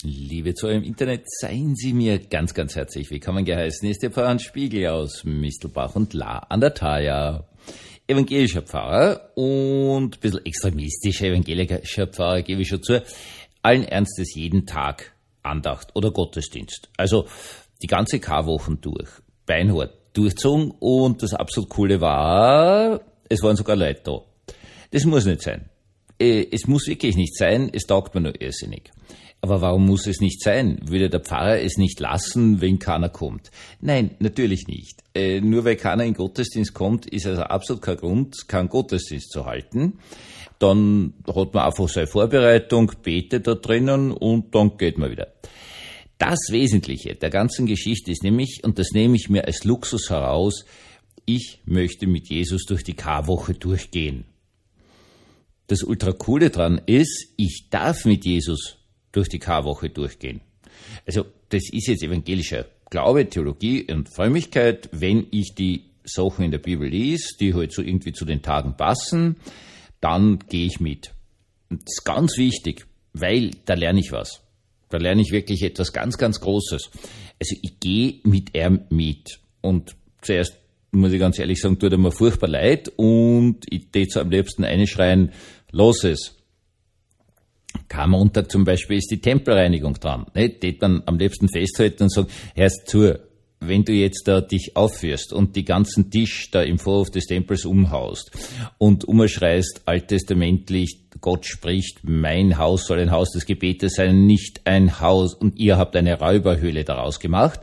Liebe Zuhörer im Internet, seien Sie mir ganz, ganz herzlich willkommen geheißen. Hier ist der Pfarrer Hans Spiegel aus Mistelbach und La an der Thaya. Evangelischer Pfarrer und ein bisschen extremistischer evangelischer Pfarrer, gebe ich schon zu. Allen Ernstes jeden Tag Andacht oder Gottesdienst. Also die ganze Karwochen durch. Beinhart durchzogen und das absolut Coole war, es waren sogar Leute da. Das muss nicht sein. Es muss wirklich nicht sein, es taugt mir nur irrsinnig. Aber warum muss es nicht sein? Würde der Pfarrer es nicht lassen, wenn keiner kommt? Nein, natürlich nicht. Nur weil keiner in Gottesdienst kommt, ist also absolut kein Grund, keinen Gottesdienst zu halten. Dann hat man einfach seine Vorbereitung, betet da drinnen und dann geht man wieder. Das Wesentliche der ganzen Geschichte ist nämlich, und das nehme ich mir als Luxus heraus, ich möchte mit Jesus durch die Karwoche durchgehen. Das Ultracoole dran ist, ich darf mit Jesus durch die Karwoche durchgehen. Also das ist jetzt evangelischer Glaube, Theologie und Frömmigkeit, wenn ich die Sachen in der Bibel lese, die halt so irgendwie zu den Tagen passen, dann gehe ich mit. Und das ist ganz wichtig, weil da lerne ich was. Da lerne ich wirklich etwas ganz, ganz Großes. Also ich gehe mit ihm mit. Und zuerst muss ich ganz ehrlich sagen, tut er mir furchtbar leid und ich tät so am liebsten einschreien, los es. Karmontag zum Beispiel ist die Tempelreinigung dran. Nicht? Tät man am liebsten festhalten und sagen, hörst zu, wenn du jetzt da dich aufführst und die ganzen Tisch da im Vorhof des Tempels umhaust und umschreist alttestamentlich, Gott spricht, mein Haus soll ein Haus des Gebetes sein, nicht ein Haus, und ihr habt eine Räuberhöhle daraus gemacht,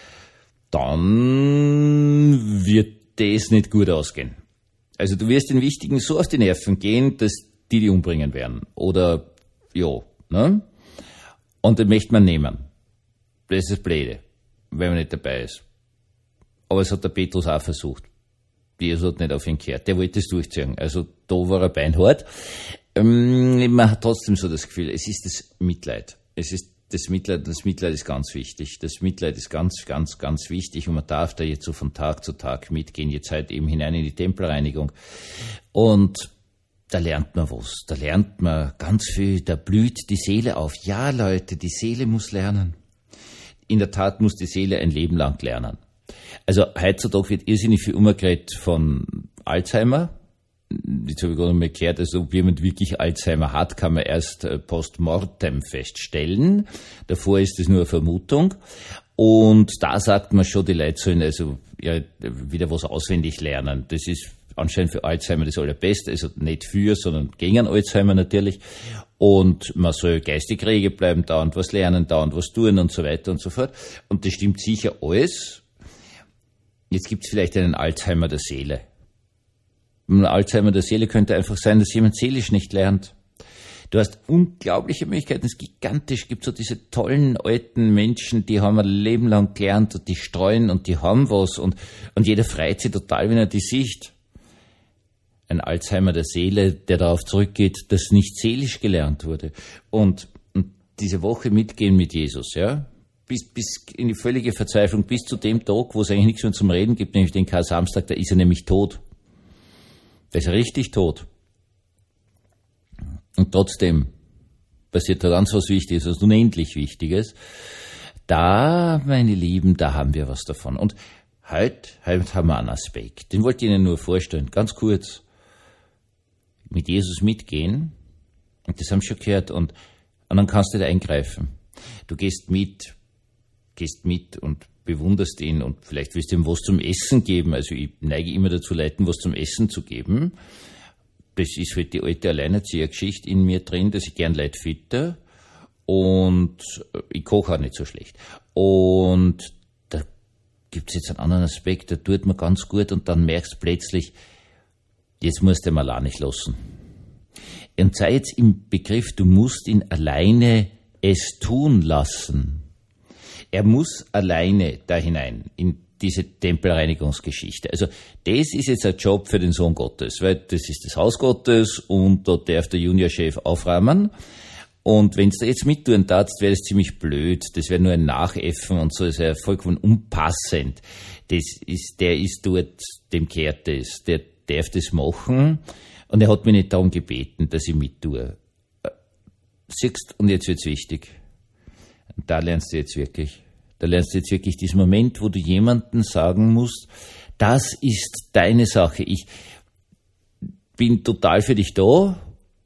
dann wird das nicht gut ausgehen. Also du wirst den Wichtigen so auf die Nerven gehen, dass die umbringen werden. Oder, ja, ne? Und den möchte man nehmen. Das ist das Blöde, wenn man nicht dabei ist. Aber es hat der Petrus auch versucht. Jesus hat nicht auf ihn gehört. Der wollte es durchziehen. Also da war er beinhart. Man hat trotzdem so das Gefühl, es ist das Mitleid. Es ist das Mitleid ist ganz wichtig. Das Mitleid ist ganz, ganz, ganz wichtig und man darf da jetzt so von Tag zu Tag mitgehen, jetzt halt eben hinein in die Tempelreinigung. Und da lernt man was. Da lernt man ganz viel, da blüht die Seele auf. Ja, Leute, die Seele muss lernen. In der Tat muss die Seele ein Leben lang lernen. Also heutzutage wird irrsinnig viel umgeredet von Alzheimer. Jetzt habe ich gerade mal gehört, also ob jemand wirklich Alzheimer hat, kann man erst postmortem feststellen. Davor ist es nur eine Vermutung. Und da sagt man schon, die Leute sollen also ja, wieder was auswendig lernen. Das ist anscheinend für Alzheimer das Allerbeste, also nicht für, sondern gegen Alzheimer natürlich. Und man soll geistig rege bleiben, dauernd was lernen, dauernd was tun und so weiter und so fort. Und das stimmt sicher alles. Jetzt gibt es vielleicht einen Alzheimer der Seele. Ein Alzheimer der Seele könnte einfach sein, dass jemand seelisch nicht lernt. Du hast unglaubliche Möglichkeiten, es ist gigantisch, es gibt so diese tollen alten Menschen, die haben ein Leben lang gelernt und die streuen und die haben was und jeder freut sich total, wenn er die sieht. Ein Alzheimer der Seele, der darauf zurückgeht, dass nicht seelisch gelernt wurde. Und diese Woche mitgehen mit Jesus, ja, bis in die völlige Verzweiflung, bis zu dem Tag, wo es eigentlich nichts mehr zum Reden gibt, nämlich den Kar-Samstag, da ist er nämlich tot. Da ist er richtig tot. Und trotzdem passiert da ganz was Wichtiges, was unendlich Wichtiges. Da, meine Lieben, da haben wir was davon. Und heute haben wir einen Aspekt, den wollte ich Ihnen nur vorstellen, ganz kurz. Mit Jesus mitgehen, und das haben Sie schon gehört, und dann kannst du da eingreifen. Du gehst mit und bewunderst ihn und vielleicht willst du ihm was zum Essen geben. Also ich neige immer dazu, Leuten was zum Essen zu geben. Das ist halt die alte Alleinerziehergeschichte in mir drin, dass ich gern Leute fütter und ich koche auch nicht so schlecht. Und da gibt's jetzt einen anderen Aspekt, der tut mir ganz gut und dann merkst du plötzlich, jetzt musst du ihn allein nicht lassen. Und sei jetzt im Begriff, du musst ihn alleine es tun lassen. Er muss alleine da hinein, in diese Tempelreinigungsgeschichte. Also das ist jetzt ein Job für den Sohn Gottes, weil das ist das Haus Gottes und dort darf der Juniorchef aufräumen. Und wenn du da jetzt mittun darfst, wäre das ziemlich blöd. Das wäre nur ein Nachäffen und so, das wäre vollkommen unpassend. Der ist dort, dem kehrt das, der darf das machen und er hat mich nicht darum gebeten, dass ich mittue. Siehst, und jetzt wird's wichtig. Und da lernst du jetzt wirklich diesen Moment, wo du jemandem sagen musst, das ist deine Sache. Ich bin total für dich da,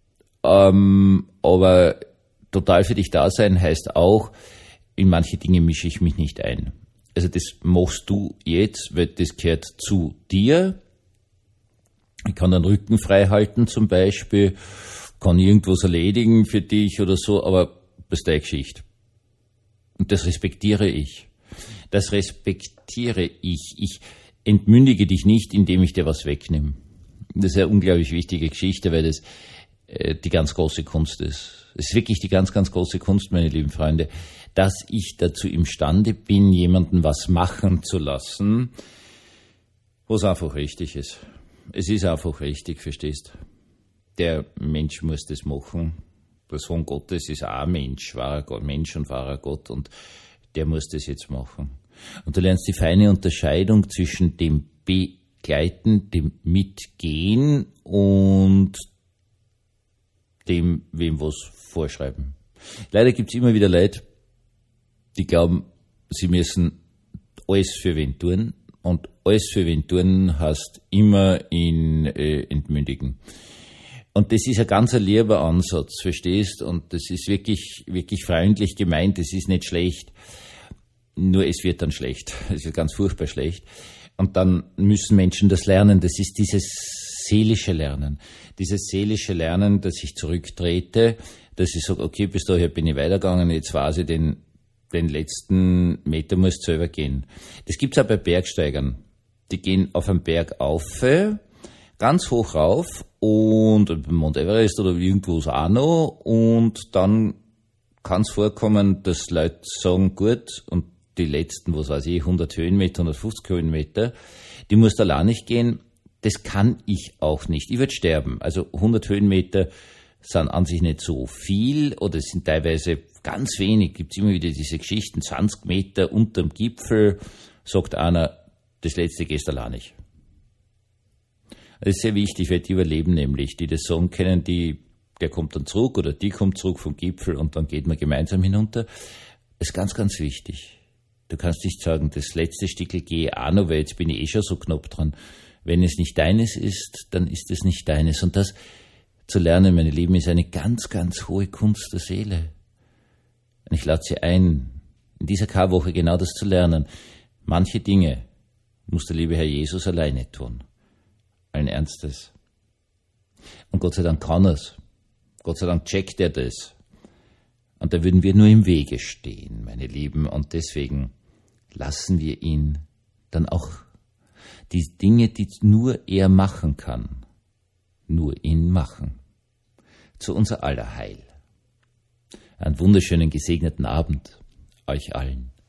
aber total für dich da sein heißt auch, in manche Dinge mische ich mich nicht ein. Also das machst du jetzt, weil das gehört zu dir. Ich kann den Rücken frei halten zum Beispiel, kann irgendwas erledigen für dich oder so, aber das ist deine Geschichte. Und das respektiere ich. Ich entmündige dich nicht, indem ich dir was wegnehme. Das ist eine unglaublich wichtige Geschichte, weil das die ganz große Kunst ist. Es ist wirklich die ganz, ganz große Kunst, meine lieben Freunde, dass ich dazu imstande bin, jemanden was machen zu lassen, was einfach richtig ist. Es ist einfach richtig, verstehst? Der Mensch muss das machen. Der Sohn Gottes ist auch ein Mensch, wahrer Gott, Mensch und wahrer Gott, und der muss das jetzt machen. Und du lernst die feine Unterscheidung zwischen dem Begleiten, dem Mitgehen und dem, wem was vorschreiben. Leider gibt's immer wieder Leute, die glauben, sie müssen alles für wen tun, und alles für wen tun heißt immer ihn entmündigen. Und das ist ein ganz lieber Ansatz, verstehst? Und das ist wirklich, wirklich freundlich gemeint, das ist nicht schlecht. Nur es wird dann schlecht. Es wird ganz furchtbar schlecht. Und dann müssen Menschen das lernen. Das ist dieses seelische Lernen. Dieses seelische Lernen, dass ich zurücktrete, dass ich sage, okay, bis dahin bin ich weitergegangen, jetzt weiß ich, den letzten Meter muss ich selber gehen. Das gibt's auch bei Bergsteigern. Die gehen auf einen Berg auf, ganz hoch rauf, und beim Mount Everest oder irgendwo auch noch, und dann kann es vorkommen, dass Leute sagen, gut, und die letzten, 100 Höhenmeter, 150 Höhenmeter, die musst du allein nicht gehen. Das kann ich auch nicht. Ich würde sterben. Also 100 Höhenmeter sind an sich nicht so viel, oder es sind teilweise ganz wenig. Gibt's immer wieder diese Geschichten, 20 Meter unterm Gipfel, sagt einer, das letzte gehst du allein nicht. Das ist sehr wichtig, weil die überleben nämlich, die das sagen können, der kommt dann zurück oder die kommt zurück vom Gipfel und dann geht man gemeinsam hinunter. Das ist ganz, ganz wichtig. Du kannst nicht sagen, das letzte Stückel gehe ich auch noch, weil jetzt bin ich schon so knapp dran. Wenn es nicht deines ist, dann ist es nicht deines. Und das zu lernen, meine Lieben, ist eine ganz, ganz hohe Kunst der Seele. Und ich lade Sie ein, in dieser Karwoche genau das zu lernen. Manche Dinge muss der liebe Herr Jesus alleine tun. Allen Ernstes. Und Gott sei Dank kann er's. Gott sei Dank checkt er das. Und da würden wir nur im Wege stehen, meine Lieben. Und deswegen lassen wir ihn dann auch die Dinge, die nur er machen kann, nur ihn machen. Zu unser aller Heil. Einen wunderschönen, gesegneten Abend euch allen.